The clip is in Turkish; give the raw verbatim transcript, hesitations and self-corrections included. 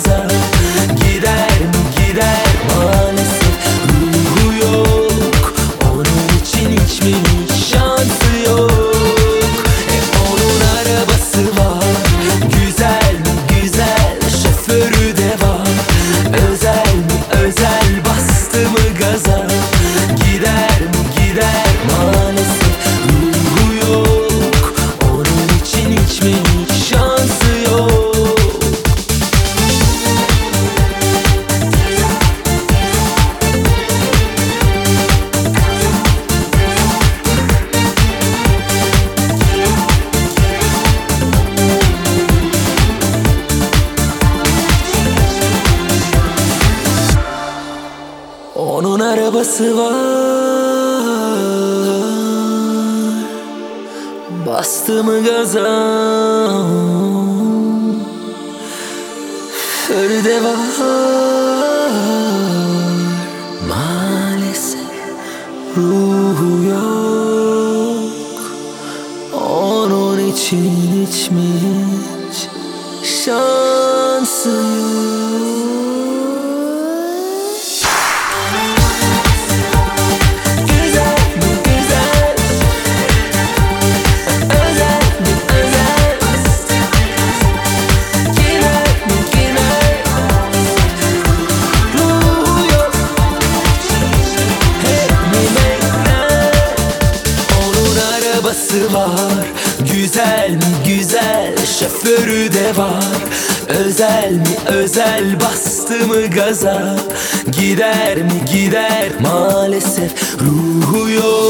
gaza? Gider mi gider maalesef, ruhu yok. Onun için hiç mi hiç şansı yok. E onun arabası var, güzel mi güzel, şoförü de var. Özel mi özel, bastı mı gaza? Gider mi gider maalesef, ruhu yok. Onun için hiç mi hiç şansı yok. Onun arabası var, bastı mı gaza? Feride var, maalesef ruhu yok. Onun için hiç mi hiç şansı yok. Var, güzel mi güzel, şoförü de var. Özel mi özel, bastı mı gaza? Gider mi gider maalesef, ruhu yok.